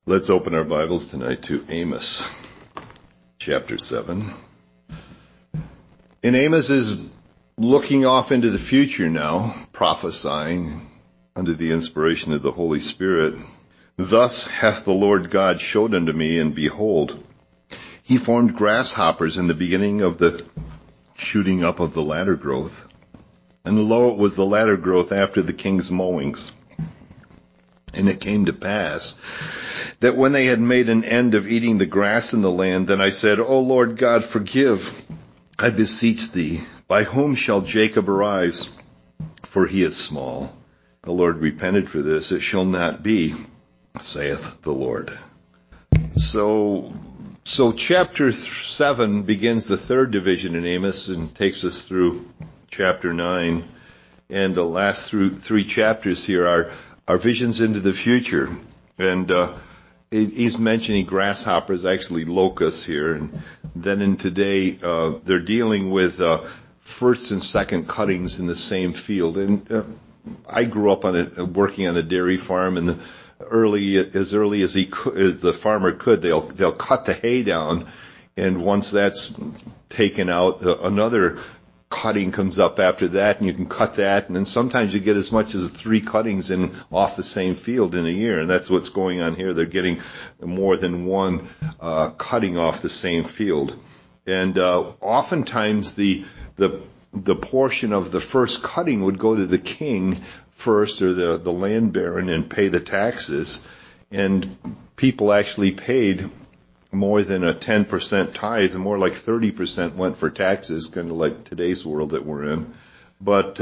Let's open our Bibles tonight to Amos, chapter 7. And Amos is looking off into the future now, prophesying under the inspiration of the Holy Spirit. Thus hath the Lord God showed unto me, and behold, he formed grasshoppers in the beginning of the shooting up of the latter growth. And lo, it was the latter growth after the king's mowings. And it came to pass that when they had made an end of eating the grass in the land, then I said, O Lord God, forgive, I beseech thee. By whom shall Jacob arise? For he is small. The Lord repented for this. It shall not be, saith the Lord. So chapter 7 begins the third division in Amos and takes us through chapter 9. And the last three chapters here are visions into the future. And he's mentioning grasshoppers, actually locusts here. And then in today, they're dealing with first and second cuttings in the same field. And I grew up working on a dairy farm, and as early as the farmer could, they'll cut the hay down, and once that's taken out, another cutting comes up after that, and you can cut that, and then sometimes you get as much as 3 cuttings in off the same field in a year, and that's what's going on here. They're getting more than one cutting off the same field, and oftentimes the portion of the first cutting would go to the king first, or the land baron, and pay the taxes, and people actually paid more than a 10% tithe, and more like 30% went for taxes, kind of like today's world that we're in. But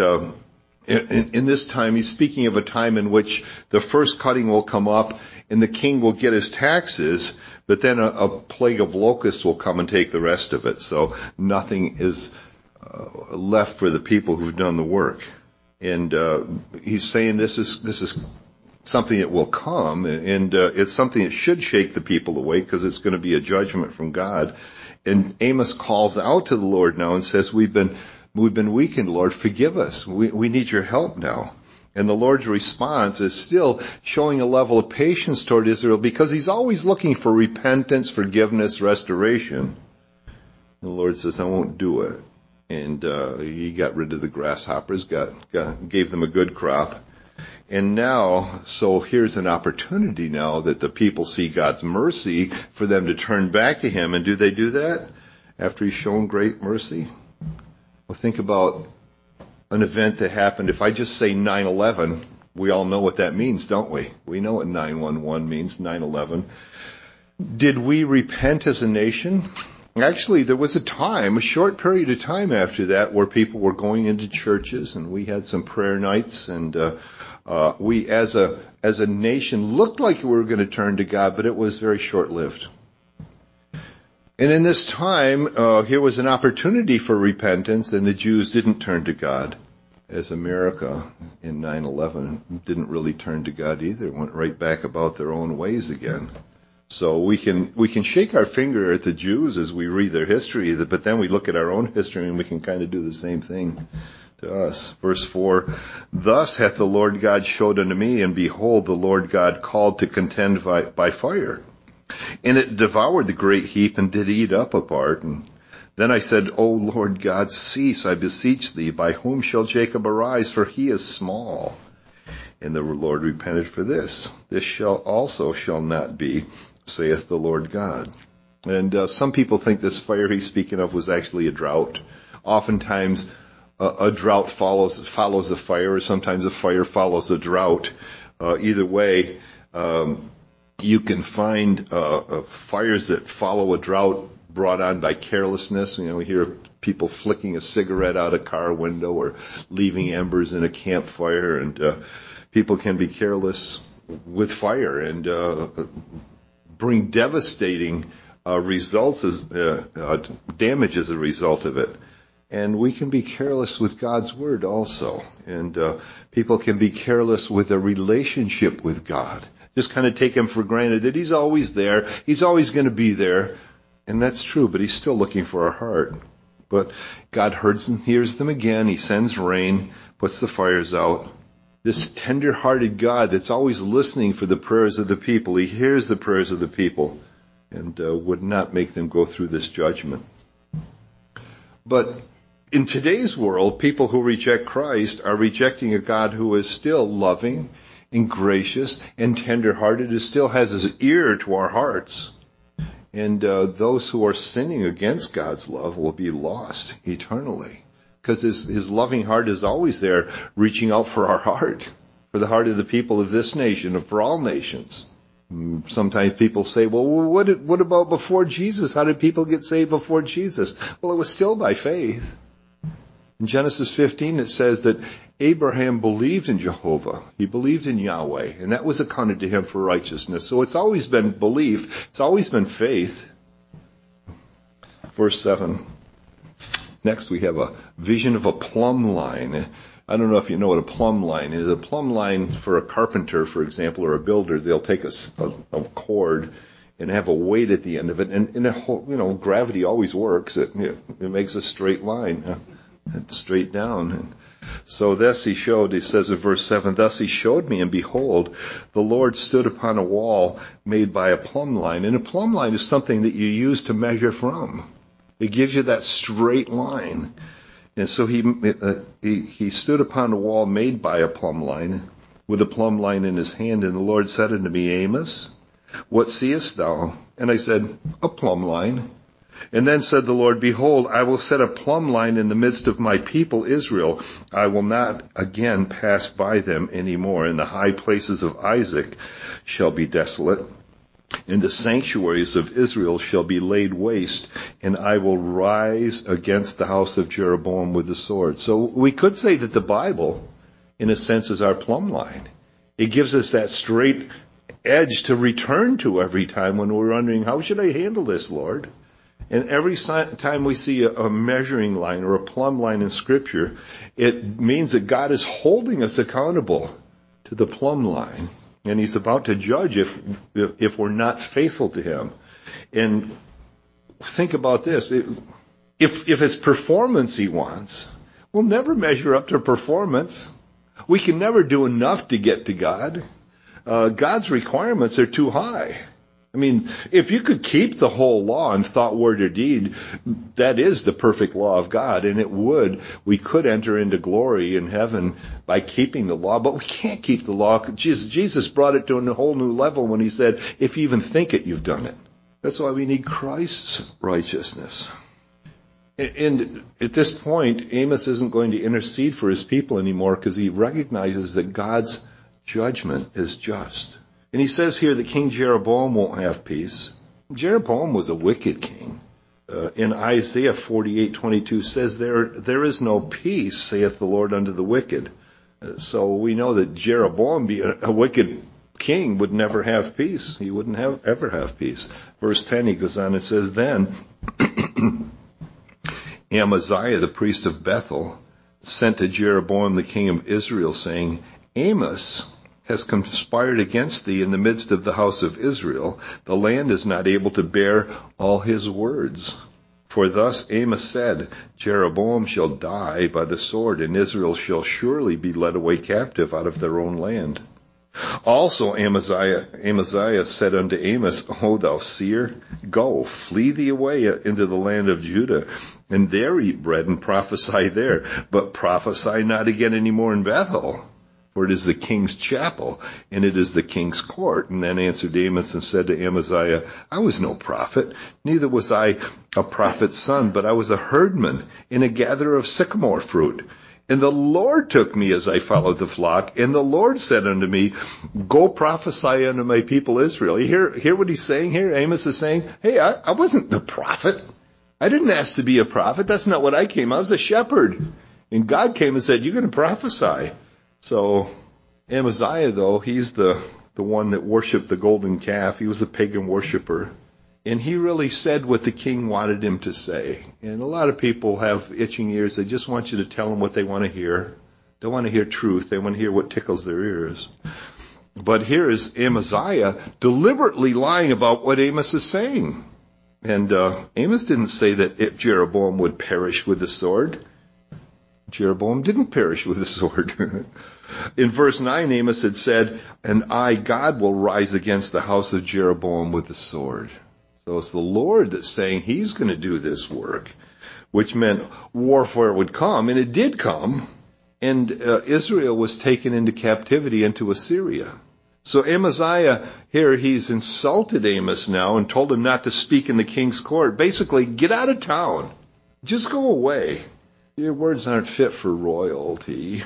in this time, he's speaking of a time in which the first cutting will come up, and the king will get his taxes, but then a plague of locusts will come and take the rest of it. So nothing is left for the people who've done the work. And he's saying this is something that will come, and it's something that should shake the people awake, because it's going to be a judgment from God. And Amos calls out to the Lord now and says, we've been weakened, Lord, forgive us. We need your help now. And the Lord's response is still showing a level of patience toward Israel, because he's always looking for repentance, forgiveness, restoration. And the Lord says, I won't do it. And he got rid of the grasshoppers, gave them a good crop. And now, so here's an opportunity now that the people see God's mercy for them to turn back to him. And do they do that after he's shown great mercy? Well, think about an event that happened. If I just say 9/11, we all know what that means, don't we? We know what 9/11 means, 9/11. Did we repent as a nation? Actually, there was a short period of time after that, where people were going into churches, and we had some prayer nights, and we as a nation looked like we were going to turn to God, but it was very short-lived. And in this time, here was an opportunity for repentance, and the Jews didn't turn to God, as America in 9/11 didn't really turn to God either, went right back about their own ways again. So we can shake our finger at the Jews as we read their history, but then we look at our own history and we can kind of do the same thing to us. Verse 4, Thus hath the Lord God showed unto me, and behold, the Lord God called to contend by fire. And it devoured the great heap, and did eat up a part. And then I said, O Lord God, cease, I beseech thee. By whom shall Jacob arise? For he is small. And the Lord repented for this. This shall not be, saith the Lord God. And some people think this fire he's speaking of was actually a drought. Oftentimes, a drought follows a fire, or sometimes a fire follows a drought. Either way, you can find fires that follow a drought brought on by carelessness. We hear people flicking a cigarette out a car window, or leaving embers in a campfire, and people can be careless with fire and bring devastating results, damage as a result of it. And we can be careless with God's word also. And people can be careless with a relationship with God. Just kind of take him for granted that he's always there. He's always going to be there. And that's true, but he's still looking for our heart. But God hears them again. He sends rain, puts the fires out. this tender-hearted God that's always listening for the prayers of the people. He hears the prayers of the people and would not make them go through this judgment. But in today's world, people who reject Christ are rejecting a God who is still loving and gracious and tender-hearted, who still has his ear to our hearts. And those who are sinning against God's love will be lost eternally. Because his loving heart is always there, reaching out for our heart, for the heart of the people of this nation and for all nations. Sometimes people say, well, what about before Jesus? How did people get saved before Jesus? Well, it was still by faith. In Genesis 15, it says that Abraham believed in Jehovah. He believed in Yahweh, and that was accounted to him for righteousness. So it's always been belief. It's always been faith. Verse 7. Next, we have a vision of a plumb line. I don't know if you know what a plumb line is. A plumb line for a carpenter, for example, or a builder, they'll take a cord and have a weight at the end of it. And gravity always works. It makes a straight line, straight down. And so thus he says in verse 7, thus he showed me, and behold, the Lord stood upon a wall made by a plumb line. And a plumb line is something that you use to measure from. It gives you that straight line. And so he stood upon a wall made by a plumb line, with a plumb line in his hand. And the Lord said unto me, Amos, what seest thou? And I said, a plumb line. And then said the Lord, behold, I will set a plumb line in the midst of my people Israel. I will not again pass by them any more. And the high places of Isaac shall be desolate, and the sanctuaries of Israel shall be laid waste, and I will rise against the house of Jeroboam with the sword. So we could say that the Bible, in a sense, is our plumb line. It gives us that straight edge to return to every time when we're wondering, how should I handle this, Lord? And every time we see a measuring line or a plumb line in Scripture, it means that God is holding us accountable to the plumb line. And he's about to judge if we're not faithful to him. And think about this. If it's performance he wants, we'll never measure up to performance. We can never do enough to get to God. God's requirements are too high. I mean, if you could keep the whole law in thought, word, or deed, that is the perfect law of God, and we could enter into glory in heaven by keeping the law, but we can't keep the law. Jesus brought it to a whole new level when he said, if you even think it, you've done it. That's why we need Christ's righteousness. And at this point, Amos isn't going to intercede for his people anymore because he recognizes that God's judgment is just. And he says here that King Jeroboam won't have peace. Jeroboam was a wicked king. In Isaiah 48:22 says, there is no peace, saith the Lord, unto the wicked. So we know that Jeroboam, being a wicked king, would never have peace. He wouldn't ever have peace. Verse 10, he goes on and says, then Amaziah, the priest of Bethel, sent to Jeroboam, the king of Israel, saying, Amos has conspired against thee in the midst of the house of Israel. The land is not able to bear all his words. For thus Amos said, Jeroboam shall die by the sword, and Israel shall surely be led away captive out of their own land. Also Amaziah said unto Amos, O thou seer, go, flee thee away into the land of Judah, and there eat bread and prophesy there, but prophesy not again any more in Bethel. For it is the king's chapel, and it is the king's court. And then answered Amos and said to Amaziah, I was no prophet, neither was I a prophet's son, but I was a herdman and a gatherer of sycamore fruit. And the Lord took me as I followed the flock, and the Lord said unto me, go prophesy unto my people Israel. You hear what he's saying here? Amos is saying, hey, I wasn't the prophet. I didn't ask to be a prophet. That's not what I came. I was a shepherd. And God came and said, you're going to prophesy. So Amaziah, though, he's the one that worshipped the golden calf. He was a pagan worshiper. And he really said what the king wanted him to say. And a lot of people have itching ears. They just want you to tell them what they want to hear. They want to hear truth. They want to hear what tickles their ears. But here is Amaziah deliberately lying about what Amos is saying. And Amos didn't say that Jeroboam would perish with the sword. Jeroboam didn't perish with the sword. In verse 9, Amos had said, and I, God, will rise against the house of Jeroboam with the sword. So it's the Lord that's saying he's going to do this work, which meant warfare would come, and it did come, and Israel was taken into captivity into Assyria. So Amaziah here, he's insulted Amos now and told him not to speak in the king's court. Basically, get out of town. Just go away. Your words aren't fit for royalty.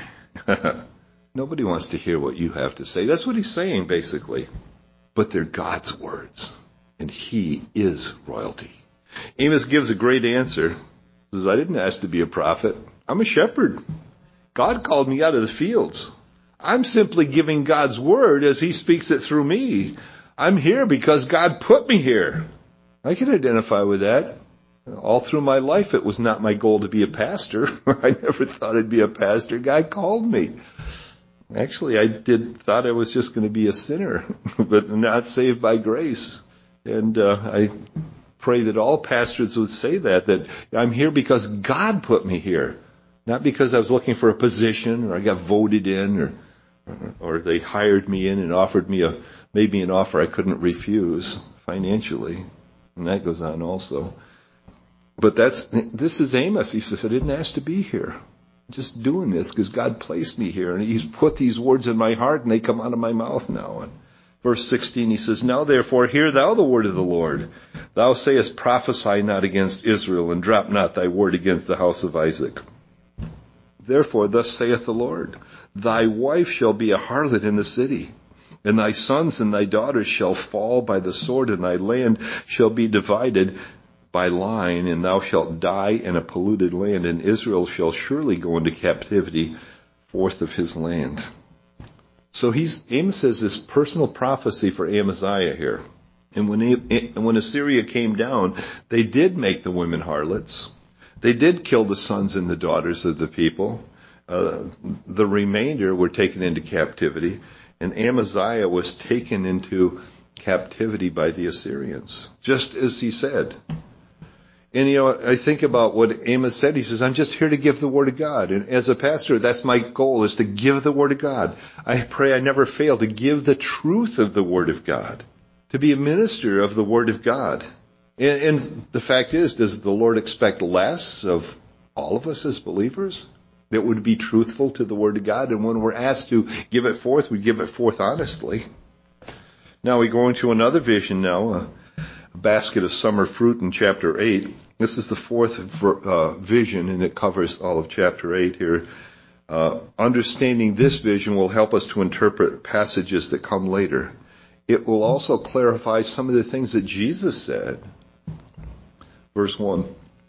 Nobody wants to hear what you have to say. That's what he's saying, basically. But they're God's words, and he is royalty. Amos gives a great answer. He says, I didn't ask to be a prophet. I'm a shepherd. God called me out of the fields. I'm simply giving God's word as he speaks it through me. I'm here because God put me here. I can identify with that. All through my life, it was not my goal to be a pastor. I never thought I'd be a pastor. God called me. Actually, I thought I was just going to be a sinner, but not saved by grace. And I pray that all pastors would say that I'm here because God put me here, not because I was looking for a position or I got voted in or they hired me in and made me an offer I couldn't refuse financially. And that goes on also. But this is Amos. He says, I didn't ask to be here. I'm just doing this because God placed me here. And he's put these words in my heart and they come out of my mouth now. And verse 16, he says, now therefore hear thou the word of the Lord. Thou sayest, prophesy not against Israel, and drop not thy word against the house of Isaac. Therefore thus saith the Lord, thy wife shall be a harlot in the city, and thy sons and thy daughters shall fall by the sword, and thy land shall be divided by line, and thou shalt die in a polluted land, and Israel shall surely go into captivity forth of his land. So Amos has this personal prophecy for Amaziah here. And when Assyria came down, they did make the women harlots. They did kill the sons and the daughters of the people. The remainder were taken into captivity, and Amaziah was taken into captivity by the Assyrians, just as he said. And, I think about what Amos said. He says, I'm just here to give the word of God. And as a pastor, that's my goal, is to give the word of God. I pray I never fail to give the truth of the word of God, to be a minister of the word of God. And the fact is, does the Lord expect less of all of us as believers that would be truthful to the word of God? And when we're asked to give it forth, we give it forth honestly. Now we go into another vision now, a basket of summer fruit in chapter 8. This is the fourth vision, and it covers all of chapter 8 here. Understanding this vision will help us to interpret passages that come later. It will also clarify some of the things that Jesus said. Verse 1.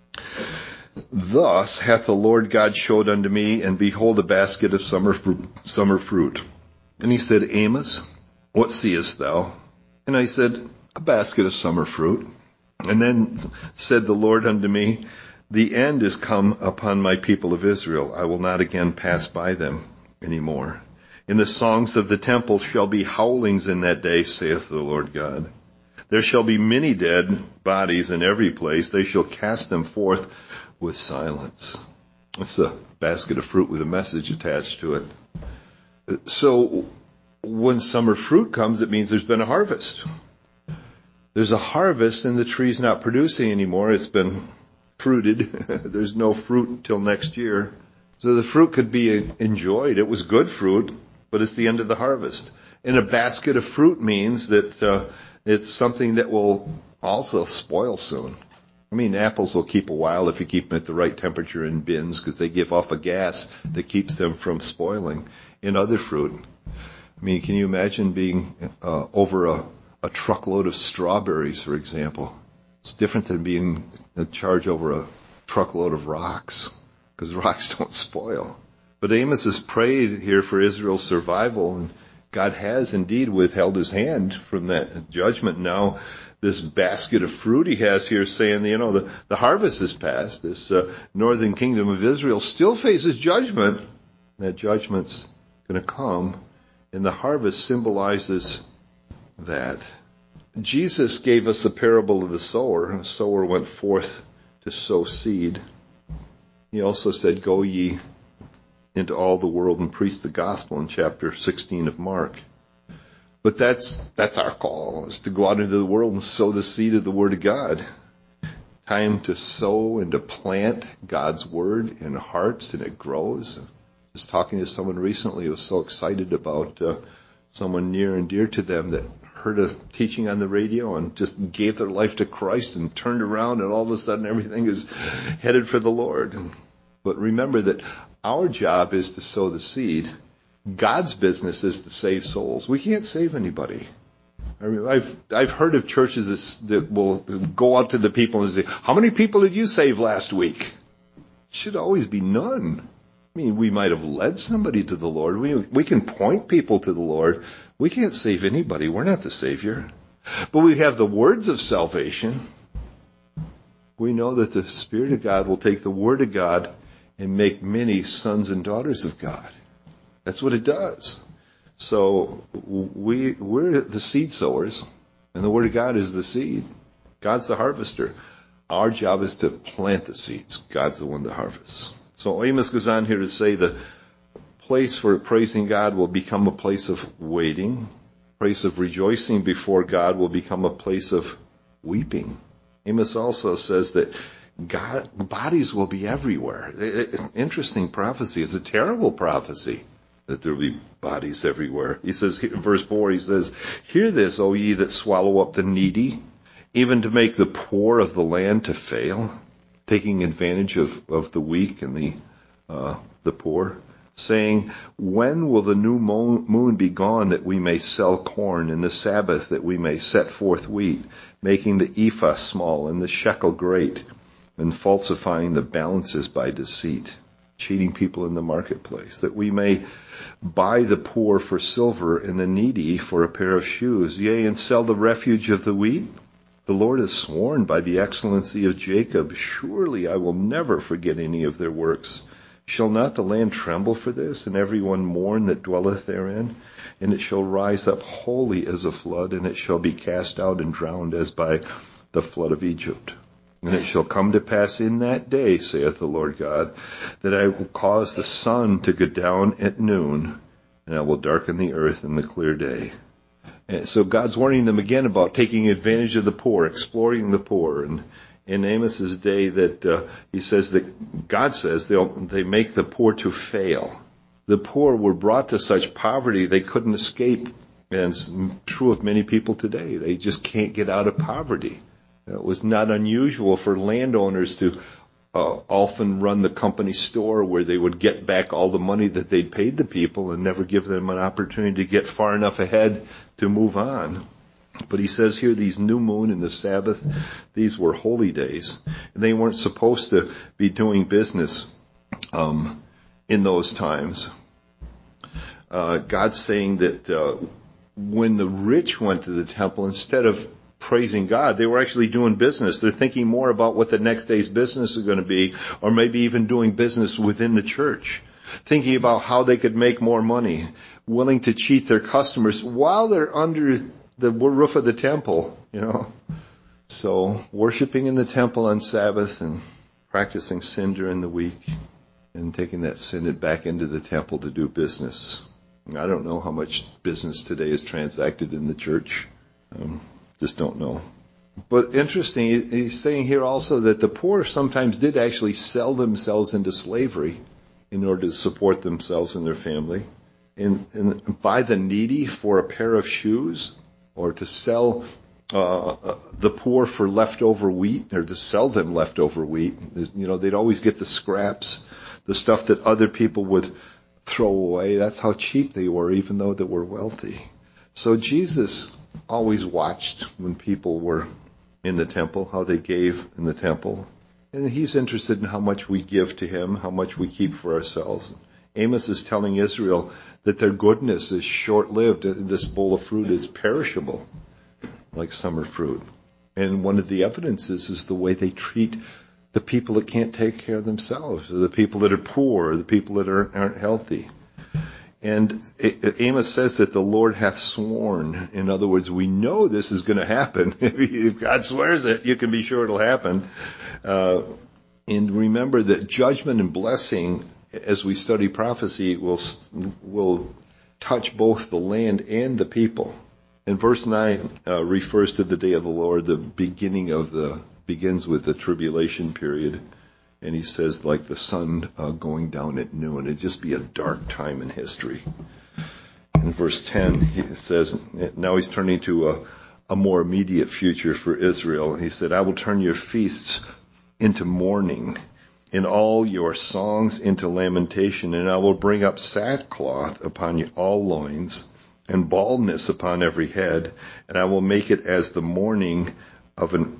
Thus hath the Lord God showed unto me, and behold, a basket of summer fruit. And he said, Amos, what seest thou? And I said, a basket of summer fruit. And then said the Lord unto me, the end is come upon my people of Israel. I will not again pass by them any more. In the songs of the temple shall be howlings in that day, saith the Lord God. There shall be many dead bodies in every place. They shall cast them forth with silence. It's a basket of fruit with a message attached to it. So when summer fruit comes, it means there's been a harvest. There's a harvest and the tree's not producing anymore. It's been fruited. There's no fruit till next year. So the fruit could be enjoyed. It was good fruit, but it's the end of the harvest. And a basket of fruit means that it's something that will also spoil soon. I mean, apples will keep a while if you keep them at the right temperature in bins because they give off a gas that keeps them from spoiling. In other fruit, I mean, can you imagine being over a truckload of strawberries, for example? It's different than being in charge over a truckload of rocks, because rocks don't spoil. But Amos has prayed here for Israel's survival, and God has indeed withheld his hand from that judgment. Now, this basket of fruit he has here saying, the harvest is past. This northern kingdom of Israel still faces judgment. That judgment's going to come, and the harvest symbolizes that. Jesus gave us the parable of the sower. The sower went forth to sow seed. He also said, go ye into all the world and preach the gospel in chapter 16 of Mark. But that's our call, is to go out into the world and sow the seed of the Word of God. Time to sow and to plant God's Word in hearts, and it grows. I was talking to someone recently who was so excited about someone near and dear to them that heard a teaching on the radio and just gave their life to Christ and turned around, and all of a sudden everything is headed for the Lord. But remember that our job is to sow the seed. God's business is to save souls. We can't save anybody. I mean, I've heard of churches that will go out to the people and say, "How many people did you save last week?" It should always be none. I mean, we might have led somebody to the Lord. We can point people to the Lord. We can't save anybody. We're not the Savior. But we have the words of salvation. We know that the Spirit of God will take the Word of God and make many sons and daughters of God. That's what it does. So we're the seed sowers, and the Word of God is the seed. God's the harvester. Our job is to plant the seeds. God's the one that harvests. So Amos goes on here to say the place for praising God will become a place of waiting. Place of rejoicing before God will become a place of weeping. Amos also says that bodies will be everywhere. Interesting prophecy. It's a terrible prophecy that there will be bodies everywhere. He says, in verse 4, he says, "Hear this, O ye that swallow up the needy, even to make the poor of the land to fail," taking advantage of the weak and the poor, saying, "When will the new moon be gone that we may sell corn, and the Sabbath that we may set forth wheat, making the ephah small and the shekel great, and falsifying the balances by deceit," cheating people in the marketplace, "that we may buy the poor for silver and the needy for a pair of shoes, yea, and sell the refuge of the wheat? The Lord has sworn by the excellency of Jacob, surely I will never forget any of their works. Shall not the land tremble for this, and every one mourn that dwelleth therein? And it shall rise up wholly as a flood, and it shall be cast out and drowned as by the flood of Egypt. And it shall come to pass in that day, saith the Lord God, that I will cause the sun to go down at noon, and I will darken the earth in the clear day." And so God's warning them again about taking advantage of the poor, exploiting the poor. And in Amos's day, that he says that God says they make the poor to fail. The poor were brought to such poverty they couldn't escape. And it's true of many people today. They just can't get out of poverty. It was not unusual for landowners to often run the company store where they would get back all the money that they'd paid the people and never give them an opportunity to get far enough ahead to move on. But he says here, these new moon and the Sabbath, these were holy days, and they weren't supposed to be doing business in those times. God's saying that when the rich went to the temple, instead of praising God, they were actually doing business. They're thinking more about what the next day's business is going to be, or maybe even doing business within the church, thinking about how they could make more money, willing to cheat their customers while they're under the roof of the temple, So worshiping in the temple on Sabbath and practicing sin during the week and taking that sin back into the temple to do business. I don't know how much business today is transacted in the church. Just don't know. But interesting, he's saying here also that the poor sometimes did actually sell themselves into slavery in order to support themselves and their family, and buy the needy for a pair of shoes, or to sell the poor for leftover wheat, or to sell them leftover wheat. They'd always get the scraps, the stuff that other people would throw away. That's how cheap they were, even though they were wealthy. So Jesus always watched when people were in the temple, how they gave in the temple. And he's interested in how much we give to him, how much we keep for ourselves. Amos is telling Israel that their goodness is short-lived. This bowl of fruit is perishable, like summer fruit. And one of the evidences is the way they treat the people that can't take care of themselves, or the people that are poor, or the people that aren't healthy. And Amos says that the Lord hath sworn. In other words, we know this is going to happen. If God swears it, you can be sure it'll happen. And remember that judgment and blessing as we study prophecy, will touch both the land and the people. And verse 9 refers to the day of the Lord, begins with the tribulation period. And he says, like the sun going down at noon. It'd just be a dark time in history. In verse 10, he says, now he's turning to a more immediate future for Israel. He said, I will turn your feasts into mourning, and all your songs into lamentation, and I will bring up sackcloth upon all loins, and baldness upon every head, and I will make it as the mourning of an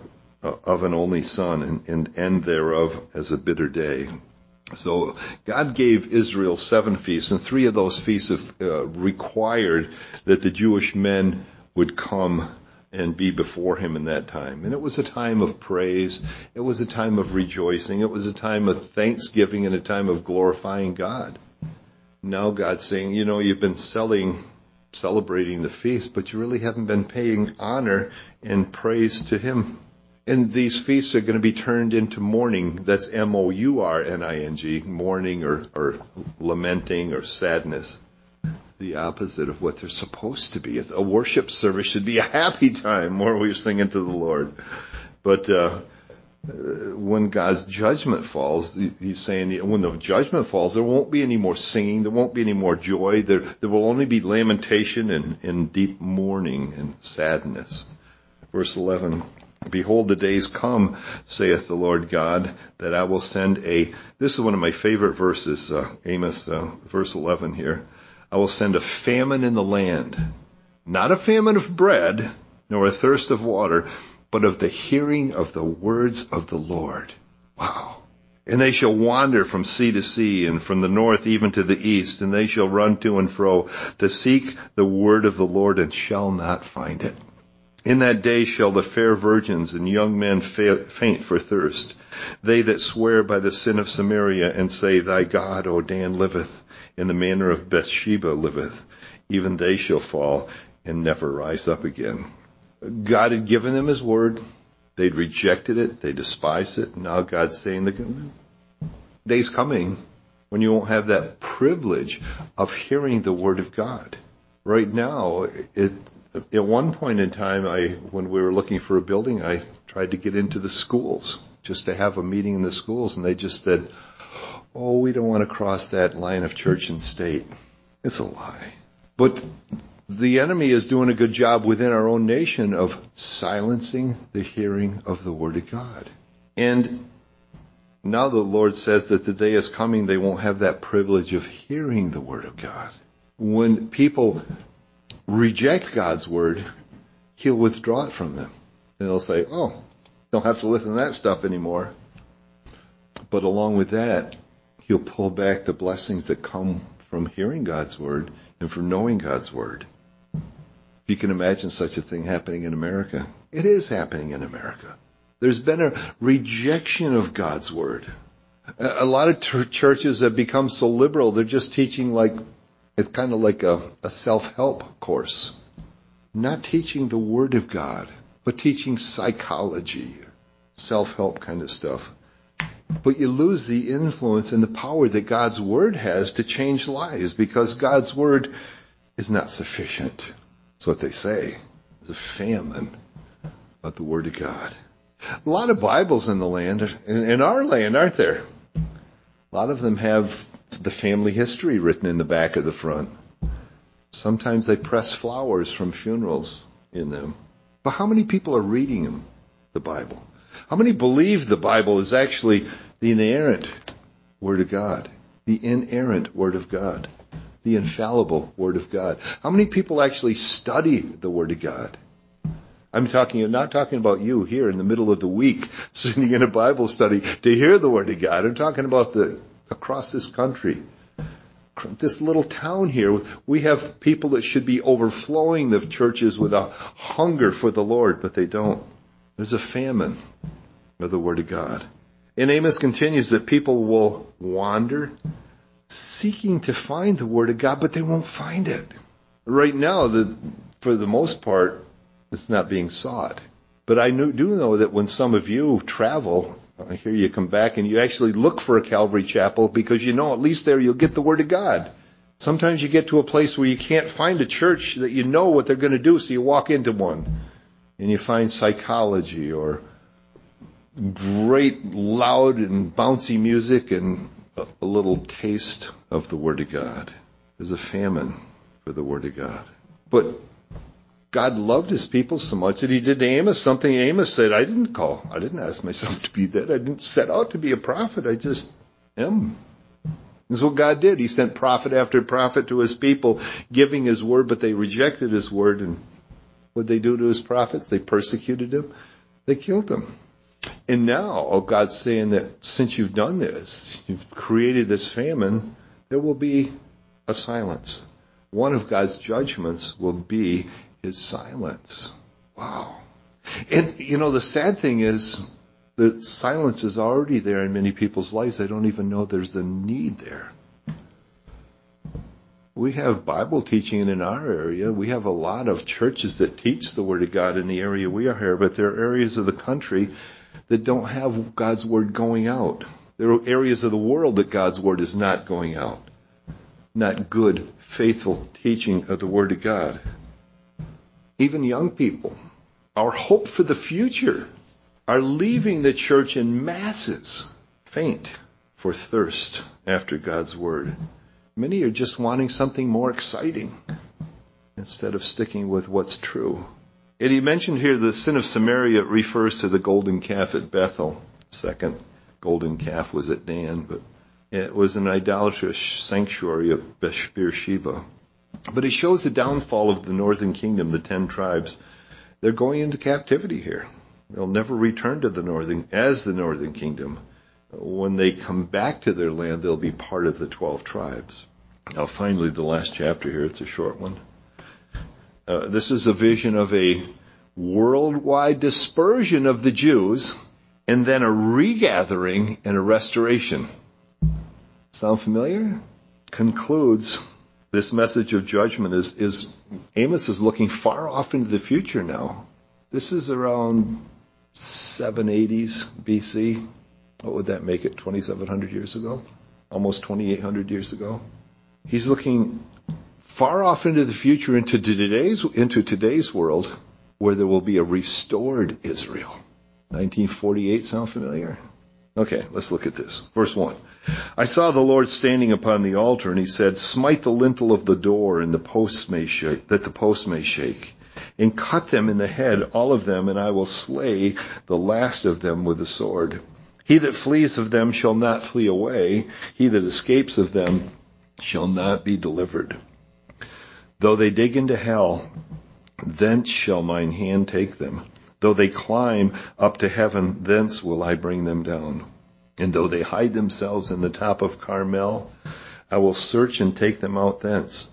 only son, and end thereof as a bitter day. So God gave Israel 7 feasts, and 3 of those feasts required that the Jewish men would come and be before him in that time. And it was a time of praise. It was a time of rejoicing. It was a time of thanksgiving and a time of glorifying God. Now God's saying, you've been celebrating the feast, but you really haven't been paying honor and praise to him. And these feasts are going to be turned into mourning. That's mourning, mourning or lamenting or sadness. The opposite of what they're supposed to be. A worship service should be a happy time where we're singing to the Lord. But when God's judgment falls, he's saying when the judgment falls, there won't be any more singing, there won't be any more joy, there will only be lamentation and deep mourning and sadness. Verse 11, behold, the days come, saith the Lord God, that I will send this is one of my favorite verses, Amos, verse 11 here. I will send a famine in the land, not a famine of bread, nor a thirst of water, but of the hearing of the words of the Lord. Wow. And they shall wander from sea to sea, and from the north even to the east, and they shall run to and fro to seek the word of the Lord, and shall not find it. In that day shall the fair virgins and young men faint for thirst, they that swear by the sin of Samaria, and say, thy God, O Dan, liveth, and the manner of Bathsheba liveth, even they shall fall and never rise up again. God had given them his word. They'd rejected it. They despised it. Now God's saying the day's coming when you won't have that privilege of hearing the word of God. Right now, at one point in time, when we were looking for a building, I tried to get into the schools just to have a meeting in the schools, and they just said, oh, we don't want to cross that line of church and state. It's a lie. But the enemy is doing a good job within our own nation of silencing the hearing of the word of God. And now the Lord says that the day is coming, they won't have that privilege of hearing the word of God. When people reject God's word, he'll withdraw it from them. And they'll say, oh, don't have to listen to that stuff anymore. But along with that, he'll pull back the blessings that come from hearing God's word and from knowing God's word. If you can imagine such a thing happening in America, it is happening in America. There's been a rejection of God's word. A lot of churches have become so liberal, they're just teaching it's kind of like a self-help course. Not teaching the word of God, but teaching psychology, self-help kind of stuff. But you lose the influence and the power that God's word has to change lives, because God's word is not sufficient. That's what they say. There's a famine of the word of God. A lot of Bibles in the land, in our land, aren't there? A lot of them have the family history written in the back of the front. Sometimes they press flowers from funerals in them. But how many people are reading them, the Bible? How many believe the Bible is actually the inerrant Word of God? The inerrant Word of God. The infallible Word of God. How many people actually study the Word of God? I'm not talking about you here in the middle of the week sitting in a Bible study to hear the Word of God. I'm talking about across this country. This little town here, we have people that should be overflowing the churches with a hunger for the Lord, but they don't. There's a famine of the Word of God. And Amos continues that people will wander, seeking to find the Word of God, but they won't find it. Right now, for the most part, it's not being sought. But I do know that when some of you travel, Here you come back and you actually look for a Calvary Chapel because you know at least there you'll get the Word of God. Sometimes you get to a place where you can't find a church that you know what they're going to do, so you walk into one and you find psychology or great loud and bouncy music and a little taste of the Word of God. There's a famine for the Word of God. But God loved His people so much that He did to Amos something Amos said, I didn't ask myself to be that. I didn't set out to be a prophet. I just am. This is what God did. He sent prophet after prophet to His people, giving His word, but they rejected His word. And what did they do to His prophets? They persecuted Him. They killed Him. And now God's saying that since you've done this, you've created this famine, there will be a silence. One of God's judgments will be His silence. Wow. And, the sad thing is that silence is already there in many people's lives. They don't even know there's a need there. We have Bible teaching in our area. We have a lot of churches that teach the Word of God in the area we are here, but there are areas of the country that don't have God's Word going out. There are areas of the world that God's Word is not going out. Not good, faithful teaching of the Word of God. Even young people, our hope for the future, are leaving the church in masses, faint for thirst after God's Word. Many are just wanting something more exciting instead of sticking with what's true. And he mentioned here the sin of Samaria refers to the golden calf at Bethel. The second golden calf was at Dan, but it was an idolatrous sanctuary of Beersheba. But it shows the downfall of the northern kingdom, the 10 tribes. They're going into captivity here. They'll never return to the northern kingdom. When they come back to their land, they'll be part of the 12 tribes. Now, finally, the last chapter here, it's a short one. This is a vision of a worldwide dispersion of the Jews and then a regathering and a restoration. Sound familiar? Concludes this message of judgment is Amos is looking far off into the future now. This is around 780s BC. What would that make it? 2,700 years ago? Almost 2,800 years ago? He's looking far off into the future, into today's world, where there will be a restored Israel. 1948, sound familiar? Okay, let's look at this. Verse 1. I saw the Lord standing upon the altar, and He said, smite the lintel of the door, and the posts may shake, that the posts may shake, and cut them in the head, all of them, and I will slay the last of them with the sword. He that flees of them shall not flee away. He that escapes of them shall not be delivered. Though they dig into hell, thence shall mine hand take them. Though they climb up to heaven, thence will I bring them down. And though they hide themselves in the top of Carmel, I will search and take them out thence.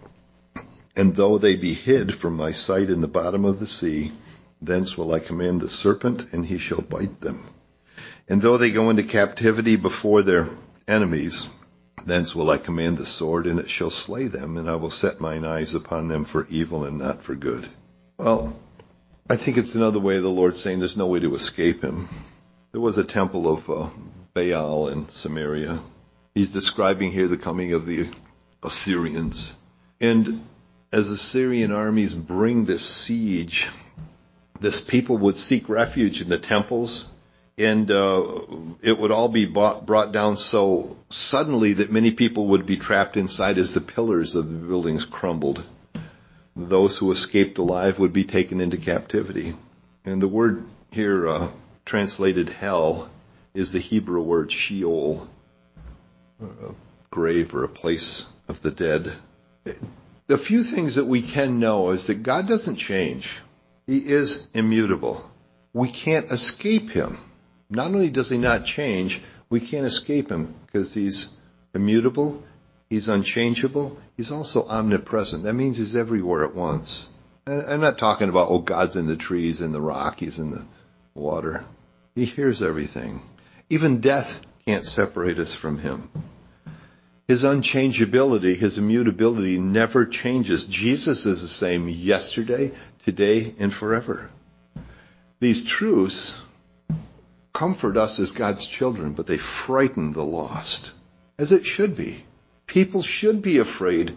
And though they be hid from my sight in the bottom of the sea, thence will I command the serpent, and he shall bite them. And though they go into captivity before their enemies, thence will I command the sword, and it shall slay them, and I will set mine eyes upon them for evil and not for good. Well, I think it's another way of the Lord saying there's no way to escape Him. There was a temple of Baal in Samaria. He's describing here the coming of the Assyrians. And as Assyrian armies bring this siege, this people would seek refuge in the temples, and it would all be brought down so suddenly that many people would be trapped inside as the pillars of the buildings crumbled. Those who escaped alive would be taken into captivity. And the word here, translated hell, is the Hebrew word Sheol, a grave or a place of the dead. The few things that we can know is that God doesn't change. He is immutable. We can't escape Him. Not only does He not change, we can't escape Him because He's immutable, He's unchangeable, He's also omnipresent. That means He's everywhere at once. And I'm not talking about, God's in the trees, in the rock, He's in the water. He hears everything. Even death can't separate us from Him. His unchangeability, His immutability never changes. Jesus is the same yesterday, today, and forever. These truths comfort us as God's children, but they frighten the lost, as it should be. People should be afraid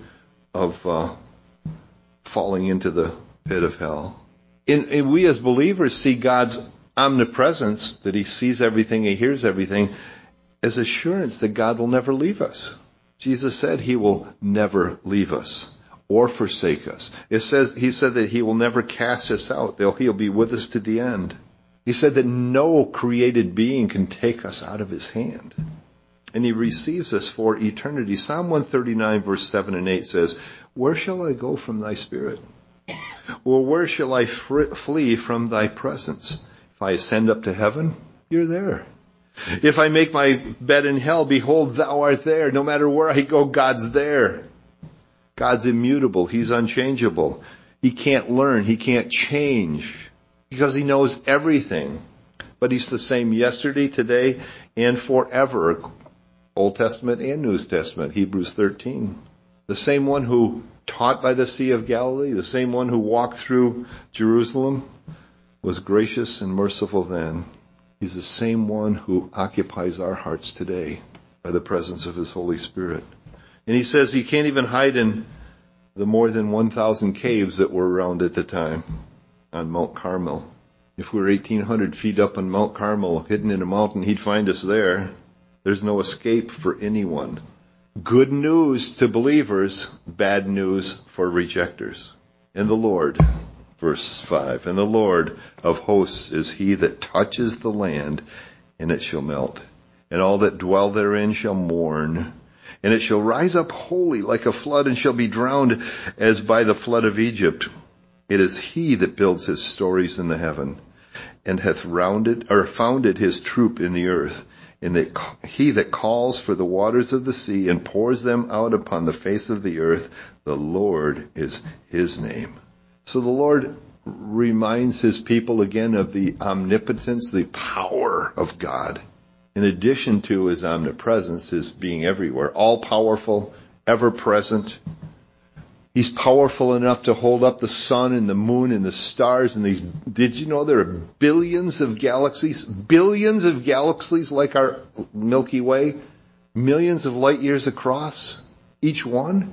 of falling into the pit of hell. And we as believers see God's omnipresence, that he sees everything, he hears everything, as assurance that God will never leave us. Jesus said he will never leave us or forsake us. He said that he will never cast us out. He'll be with us to the end. He said that no created being can take us out of his hand. And he receives us for eternity. Psalm 139 verse 7 and 8 says, "Where shall I go from thy spirit? Or where shall I flee from thy presence? If I ascend up to heaven, you're there. If I make my bed in hell, behold, thou art there." No matter where I go, God's there. God's immutable. He's unchangeable. He can't learn. He can't change because he knows everything. But he's the same yesterday, today, and forever. Old Testament and New Testament, Hebrews 13. The same one who taught by the Sea of Galilee, the same one who walked through Jerusalem, was gracious and merciful then. He's the same one who occupies our hearts today by the presence of his Holy Spirit. And he says you can't even hide in the more than 1,000 caves that were around at the time on Mount Carmel. If we were 1,800 feet up on Mount Carmel, hidden in a mountain, he'd find us there. There's no escape for anyone. Good news to believers, bad news for rejectors. And the Lord, verse 5, "And the Lord of hosts is he that touches the land, and it shall melt. And all that dwell therein shall mourn. And it shall rise up wholly like a flood, and shall be drowned as by the flood of Egypt. It is he that builds his stories in the heaven, and hath founded his troop in the earth. And that he that calls for the waters of the sea, and pours them out upon the face of the earth, the Lord is his name." So the Lord reminds his people again of the omnipotence, the power of God. In addition to his omnipresence, his being everywhere, all-powerful, ever-present. He's powerful enough to hold up the sun and the moon and the stars and these. Did you know there are billions of galaxies? Billions of galaxies like our Milky Way? Millions of light years across, each one?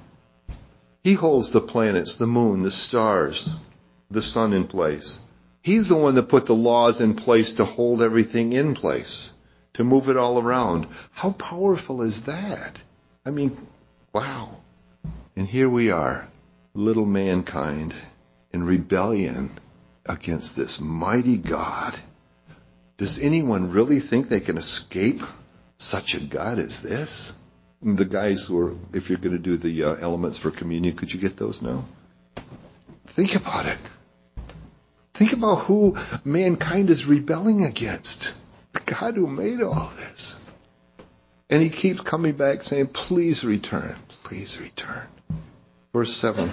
He holds the planets, the moon, the stars, the sun in place. He's the one that put the laws in place to hold everything in place, to move it all around. How powerful is that? I mean, wow. And here we are, little mankind, in rebellion against this mighty God. Does anyone really think they can escape such a God as this? And the guys who are, if you're going to do the elements for communion, could you get those now? Think about it. Think about who mankind is rebelling against. The God who made all this. And he keeps coming back saying, "Please return. Please return." Verse 7.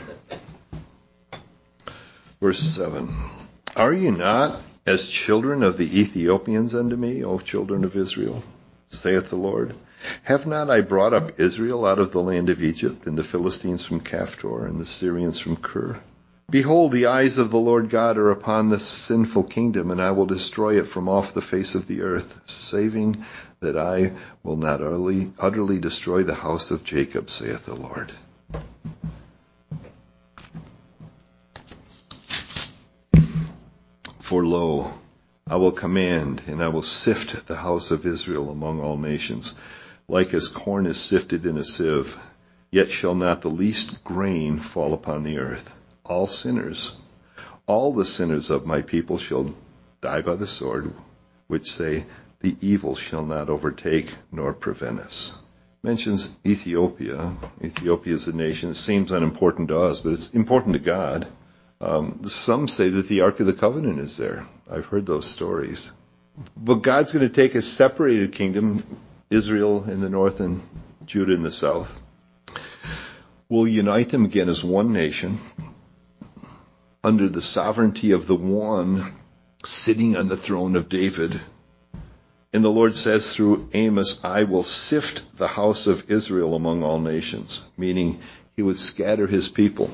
Verse 7. "Are you not as children of the Ethiopians unto me, O children of Israel? Saith the Lord. Have not I brought up Israel out of the land of Egypt, and the Philistines from Caphtor, and the Syrians from Kir? Behold, the eyes of the Lord God are upon this sinful kingdom, and I will destroy it from off the face of the earth, saving that I will not utterly destroy the house of Jacob, saith the Lord." "For lo, I will command, and I will sift the house of Israel among all nations, like as corn is sifted in a sieve. Yet shall not the least grain fall upon the earth. All the sinners of my people shall die by the sword, which say, the evil shall not overtake nor prevent us." Mentions Ethiopia. Ethiopia is a nation. It seems unimportant to us, but it's important to God. Some say that the Ark of the Covenant is there. I've heard those stories. But God's going to take a separated kingdom, Israel in the north and Judah in the south. We'll unite them again as one nation under the sovereignty of the one sitting on the throne of David. And the Lord says through Amos, "I will sift the house of Israel among all nations," meaning he would scatter his people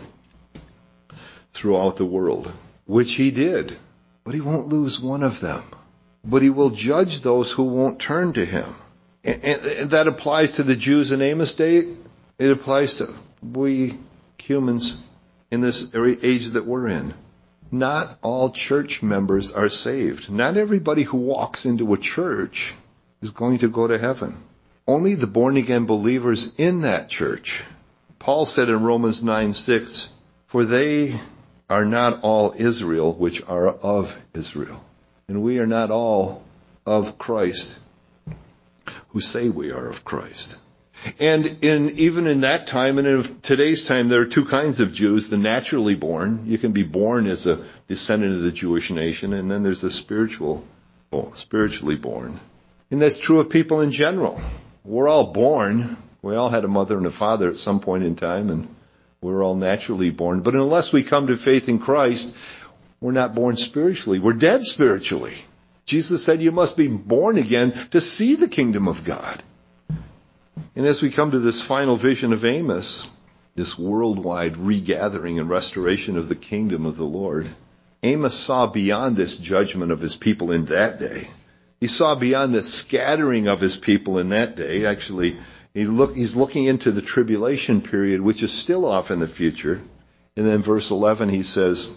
throughout the world, which he did, but he won't lose one of them. but he will judge those who won't turn to him. And that applies to the Jews in Amos' day. It applies to we humans in this age that we're in. Not all church members are saved. Not everybody who walks into a church is going to go to heaven. Only the born-again believers in that church. Paul said in Romans 9:6, "For they are not all Israel which are of Israel." And we are not all of Christ who say we are of Christ. And even in that time and in today's time, there are two kinds of Jews. The naturally born. You can be born as a descendant of the Jewish nation, and then there's the spiritually born. And that's true of people in general. We're all born. We all had a mother and a father at some point in time, and we're all naturally born. But unless we come to faith in Christ, we're not born spiritually. We're dead spiritually. Jesus said you must be born again to see the kingdom of God. And as we come to this final vision of Amos, this worldwide regathering and restoration of the kingdom of the Lord, Amos saw beyond this judgment of his people in that day. He saw beyond the scattering of his people in that day. Actually, he's looking into the tribulation period, which is still off in the future. And then verse 11, he says,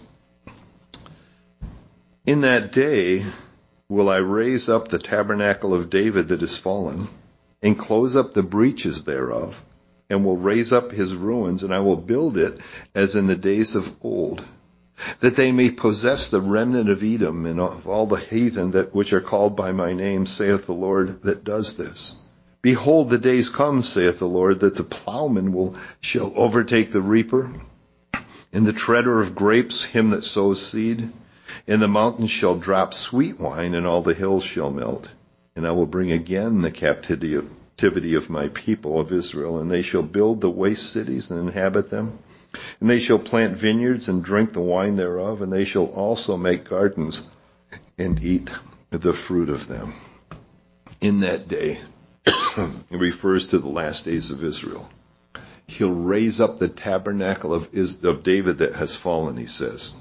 "In that day will I raise up the tabernacle of David that is fallen, and close up the breaches thereof, and will raise up his ruins, and I will build it as in the days of old, that they may possess the remnant of Edom and of all the heathen that which are called by my name, saith the Lord that does this. Behold, the days come, saith the Lord, that the plowman shall overtake the reaper, and the treader of grapes him that sows seed, and the mountains shall drop sweet wine, and all the hills shall melt. And I will bring again the captivity of my people of Israel, and they shall build the waste cities and inhabit them. And they shall plant vineyards and drink the wine thereof, and they shall also make gardens and eat the fruit of them." In that day, it refers to the last days of Israel. He'll raise up the tabernacle of David that has fallen, he says.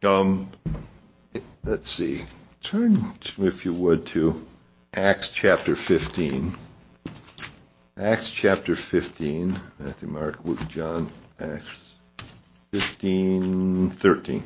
Let's see. Turn, if you would, to Acts chapter 15. Acts chapter 15. Matthew, Mark, Luke, John, Acts 15:13.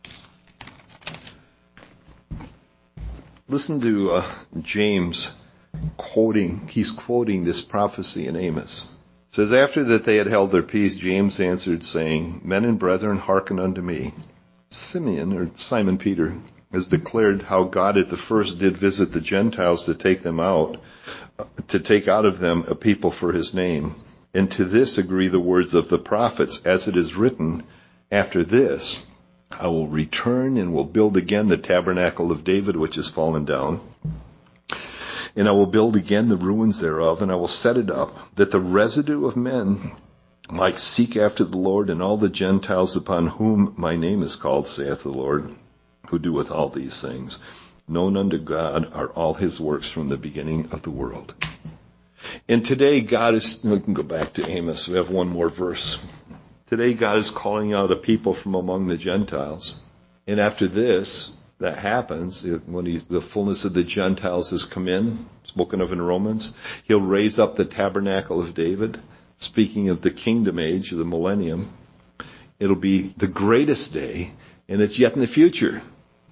Listen to James quoting. He's quoting this prophecy in Amos. It says, "After that they had held their peace, James answered, saying, Men and brethren, hearken unto me. Simon Peter has declared how God at the first did visit the Gentiles to take out of them a people for his name. And to this agree the words of the prophets, as it is written, After this I will return and will build again the tabernacle of David which is fallen down. And I will build again the ruins thereof, and I will set it up, that the residue of men might seek after the Lord, and all the Gentiles upon whom my name is called, saith the Lord, who doeth all these things. Known unto God are all his works from the beginning of the world." And today God is, we can go back to Amos, we have one more verse. Today God is calling out a people from among the Gentiles. And after this, that happens, when the fullness of the Gentiles has come in, spoken of in Romans, he'll raise up the tabernacle of David, speaking of the kingdom age, the millennium. It'll be the greatest day, and it's yet in the future.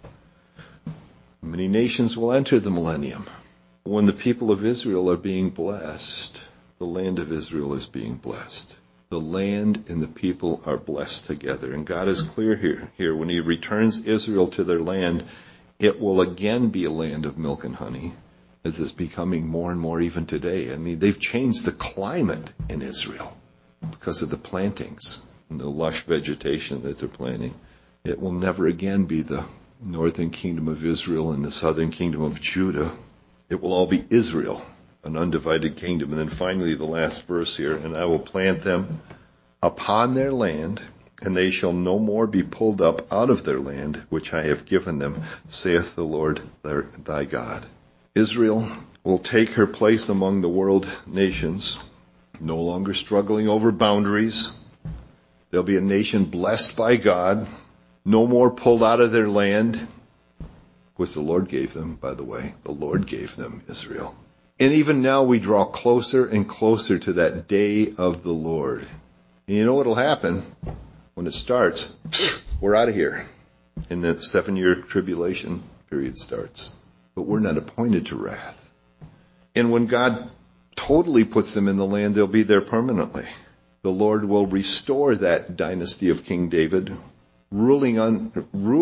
Many nations will enter the millennium. When the people of Israel are being blessed, the land of Israel is being blessed. The land and the people are blessed together. And God is clear here. When he returns Israel to their land, it will again be a land of milk and honey, as it's becoming more and more even today. I mean, they've changed the climate in Israel because of the plantings and the lush vegetation that they're planting. It will never again be the northern kingdom of Israel and the southern kingdom of Judah. It will all be Israel, an undivided kingdom. And then finally, the last verse here, "And I will plant them upon their land, and they shall no more be pulled up out of their land, which I have given them, saith the Lord thy God." Israel will take her place among the world nations, no longer struggling over boundaries. There'll be a nation blessed by God, no more pulled out of their land, which the Lord gave them, by the way. The Lord gave them Israel. And even now we draw closer and closer to that day of the Lord. And you know what will happen when it starts? We're out of here. And the 7-year tribulation period starts. But we're not appointed to wrath. And when God totally puts them in the land, they'll be there permanently. The Lord will restore that dynasty of King David. That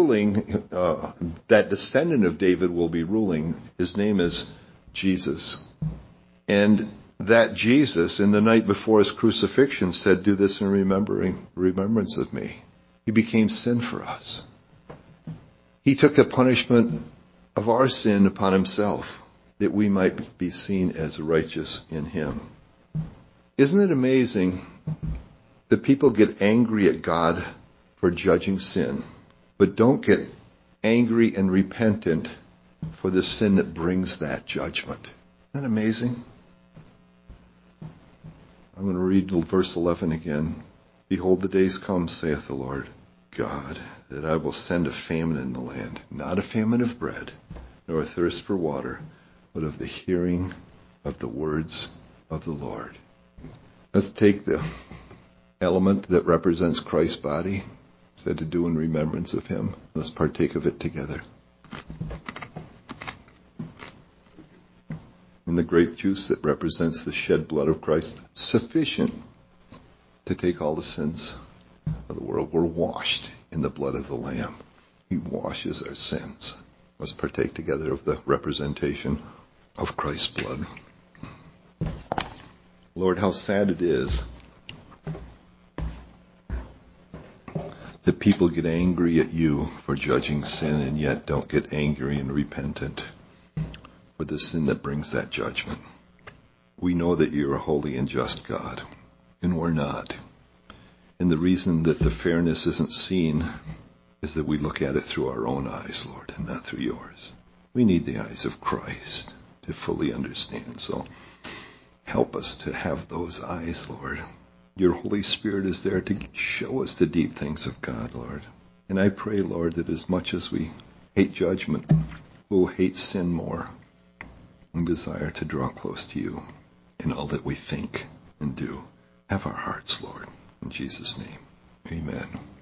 descendant of David will be ruling. His name is Jesus. And that Jesus, in the night before his crucifixion, said, "Do this in remembrance of me." He became sin for us. He took the punishment of our sin upon himself, that we might be seen as righteous in him. Isn't it amazing that people get angry at God for judging sin, but don't get angry and repentant for the sin that brings that judgment? Isn't that amazing? I'm going to read verse 11 again. "Behold, the days come, saith the Lord God, that I will send a famine in the land, not a famine of bread, nor a thirst for water, but of the hearing of the words of the Lord." Let's take the element that represents Christ's body, said to do in remembrance of him. Let's partake of it together. And the grape juice that represents the shed blood of Christ, sufficient to take all the sins of the world. We're washed in the blood of the Lamb. He washes our sins. Let's partake together of the representation of Christ's blood. Lord, how sad it is that people get angry at you for judging sin and yet don't get angry and repentant for the sin that brings that judgment. We know that you're a holy and just God, and we're not. And the reason that the fairness isn't seen is that we look at it through our own eyes, Lord, and not through yours. We need the eyes of Christ to fully understand. So help us to have those eyes, Lord. Your Holy Spirit is there to show us the deep things of God, Lord. And I pray, Lord, that as much as we hate judgment, we'll hate sin more and desire to draw close to you in all that we think and do. Have our hearts, Lord. In Jesus' name, amen.